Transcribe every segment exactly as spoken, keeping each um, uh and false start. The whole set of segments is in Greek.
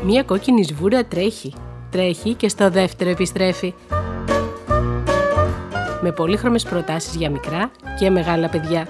Μία κόκκινη σβούρα τρέχει. Τρέχει και στο δεύτερο επιστρέφει. Με πολύχρωμες προτάσεις για μικρά και μεγάλα παιδιά.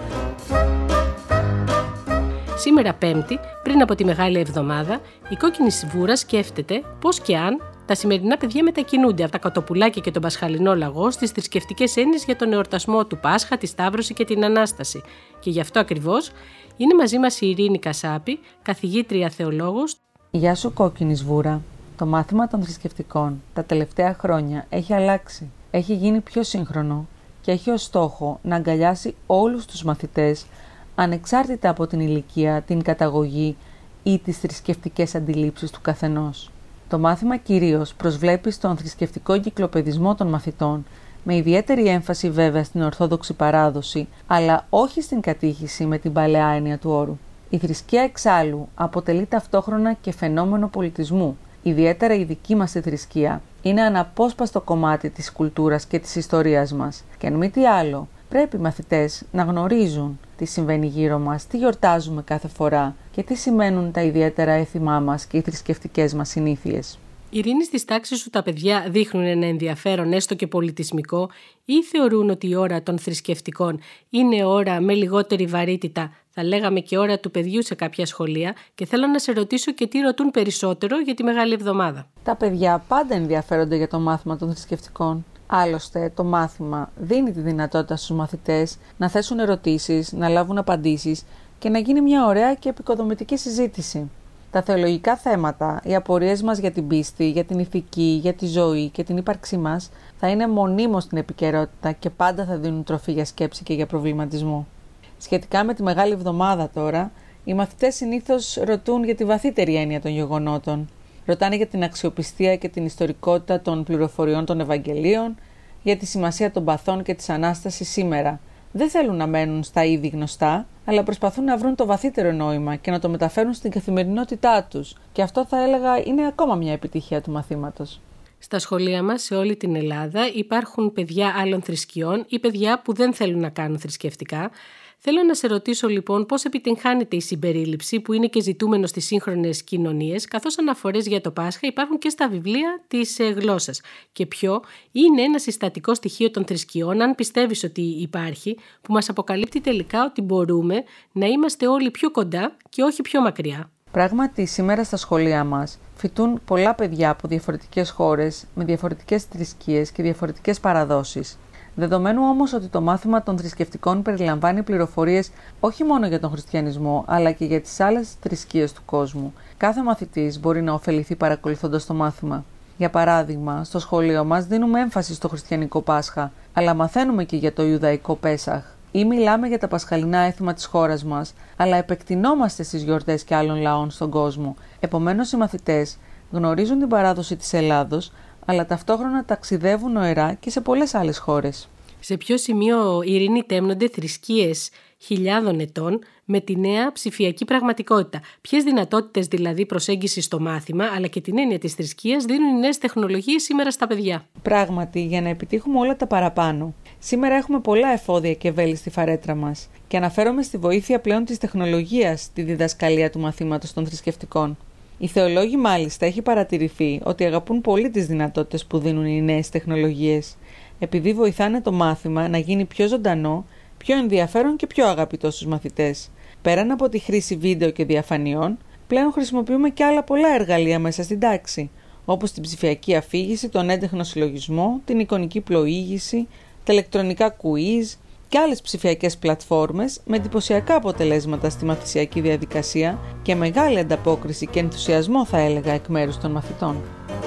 Σήμερα Πέμπτη, πριν από τη Μεγάλη Εβδομάδα, η κόκκινη σβούρα σκέφτεται πώς και αν τα σημερινά παιδιά μετακινούνται από τα κοτοπουλάκια και τον πασχαλινό λαγό στις θρησκευτικές έννοιες για τον εορτασμό του Πάσχα, τη Σταύρωση και την Ανάσταση. Και γι' αυτό ακριβώς είναι μαζί μας η Ειρήνη Κασάπη, καθηγήτρια θεολόγος. Γεια σου κόκκινη σβούρα. Το μάθημα των θρησκευτικών τα τελευταία χρόνια έχει αλλάξει. Έχει γίνει πιο σύγχρονο και έχει ως στόχο να αγκαλιάσει όλους τους μαθητές ανεξάρτητα από την ηλικία, την καταγωγή ή τις θρησκευτικές αντιλήψεις του καθενός. Το μάθημα κυρίως προσβλέπει στον θρησκευτικό εγκυκλοπαιδισμό των μαθητών, με ιδιαίτερη έμφαση βέβαια στην ορθόδοξη παράδοση, αλλά όχι στην κατήχηση με την παλαιά έννοια του όρου. Η θρησκεία εξάλλου αποτελεί ταυτόχρονα και φαινόμενο πολιτισμού. Ιδιαίτερα η δική μας η θρησκεία είναι αναπόσπαστο κομμάτι της κουλτούρας και της ιστορίας μας. Και αν μη τι άλλο, πρέπει οι μαθητές να γνωρίζουν τι συμβαίνει γύρω μας, τι γιορτάζουμε κάθε φορά και τι σημαίνουν τα ιδιαίτερα έθιμά μας και οι θρησκευτικές μας συνήθειες. Ειρήνη, στις τάξεις σου τα παιδιά δείχνουν ένα ενδιαφέρον έστω και πολιτισμικό ή θεωρούν ότι η ώρα των θρησκευτικών είναι ώρα με λιγότερη βαρύτητα, θα λέγαμε και ώρα του παιδιού σε κάποια σχολεία, και θέλω να σε ρωτήσω και τι ρωτούν περισσότερο για τη Μεγάλη Εβδομάδα. Τα παιδιά πάντα ενδιαφέρονται για το μάθημα των θρησκευτικών. Άλλωστε, το μάθημα δίνει τη δυνατότητα στους μαθητές να θέσουν ερωτήσεις, να λάβουν απαντήσεις και να γίνει μια ωραία και επικοδομητική συζήτηση. Τα θεολογικά θέματα, οι απορίες μας για την πίστη, για την ηθική, για τη ζωή και την ύπαρξή μας θα είναι μονίμως στην επικαιρότητα και πάντα θα δίνουν τροφή για σκέψη και για προβληματισμό. Σχετικά με τη Μεγάλη Εβδομάδα τώρα, οι μαθητές συνήθως ρωτούν για τη βαθύτερη έννοια των γεγονότων. Ρωτάνε για την αξιοπιστία και την ιστορικότητα των πληροφοριών των Ευαγγελίων, για τη σημασία των παθών και της Ανάστασης σήμερα. Δεν θέλουν να μένουν στα ήδη γνωστά, αλλά προσπαθούν να βρουν το βαθύτερο νόημα και να το μεταφέρουν στην καθημερινότητά τους. Και αυτό θα έλεγα είναι ακόμα μια επιτυχία του μαθήματος. Στα σχολεία μας σε όλη την Ελλάδα υπάρχουν παιδιά άλλων θρησκειών ή παιδιά που δεν θέλουν να κάνουν θρησκευτικά. Θέλω να σε ρωτήσω λοιπόν πώς επιτυγχάνεται η συμπερίληψη που είναι και ζητούμενο στις σύγχρονες κοινωνίες, καθώς αναφορές για το Πάσχα υπάρχουν και στα βιβλία της ε, γλώσσας. Και ποιο είναι ένα συστατικό στοιχείο των θρησκειών, αν πιστεύεις ότι υπάρχει, που μας αποκαλύπτει τελικά ότι μπορούμε να είμαστε όλοι πιο κοντά και όχι πιο μακριά. Πράγματι, σήμερα στα σχολεία μας φοιτούν πολλά παιδιά από διαφορετικές χώρες, με διαφορετικές θρησκείες και διαφορετικές παραδόσεις. Δεδομένου όμως ότι το μάθημα των θρησκευτικών περιλαμβάνει πληροφορίες όχι μόνο για τον χριστιανισμό, αλλά και για τις άλλες θρησκείες του κόσμου, κάθε μαθητής μπορεί να ωφεληθεί παρακολουθώντας το μάθημα. Για παράδειγμα, στο σχολείο μας δίνουμε έμφαση στο χριστιανικό Πάσχα, αλλά μαθαίνουμε και για το Ιουδαϊκό Πέσαχ. Ή μιλάμε για τα πασχαλινά έθιμα της χώρας μας, αλλά επεκτηνόμαστε στις γιορτές και άλλων λαών στον κόσμο. Επομένως, οι μαθητές γνωρίζουν την παράδοση της Ελλάδος, αλλά ταυτόχρονα ταξιδεύουν νοερά και σε πολλές άλλες χώρες. Σε ποιο σημείο, Ειρήνη, τέμνονται θρησκείες χιλιάδων ετών με τη νέα ψηφιακή πραγματικότητα? Ποιες δυνατότητες δηλαδή προσέγγισης στο μάθημα, αλλά και την έννοια της θρησκείας δίνουν οι νέες τεχνολογίες σήμερα στα παιδιά? Πράγματι, για να επιτύχουμε όλα τα παραπάνω, σήμερα έχουμε πολλά εφόδια και βέλη στη φαρέτρα μας, και αναφέρομαι στη βοήθεια πλέον της τεχνολογίας στη διδασκαλία του μαθήματος των θρησκευτικών. Οι θεολόγοι μάλιστα έχει παρατηρηθεί ότι αγαπούν πολύ τις δυνατότητες που δίνουν οι νέες τεχνολογίες, επειδή βοηθάνε το μάθημα να γίνει πιο ζωντανό, πιο ενδιαφέρον και πιο αγαπητό στους μαθητές. Πέραν από τη χρήση βίντεο και διαφανειών, πλέον χρησιμοποιούμε και άλλα πολλά εργαλεία μέσα στην τάξη, όπως την ψηφιακή αφήγηση, τον έντεχνο συλλογισμό, την εικονική πλοήγηση, τα ηλεκτρονικά quiz και άλλες ψηφιακές πλατφόρμες με εντυπωσιακά αποτελέσματα στη μαθησιακή διαδικασία και μεγάλη ανταπόκριση και ενθουσιασμό, θα έλεγα, εκ μέρους των μαθητών.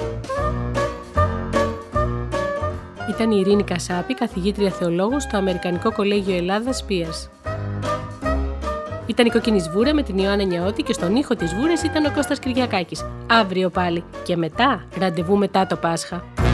Ήταν η Ειρήνη Κασάπη, καθηγήτρια θεολόγος στο Αμερικανικό Κολέγιο Ελλάδας Πίας. Ήταν η Κόκκινη Σβούρα με την Ιωάννα Νιαώτη και στον ήχο της Σβούρας ήταν ο Κώστας Κυριακάκης. Αύριο πάλι και μετά, ραντεβού μετά το Πάσχα.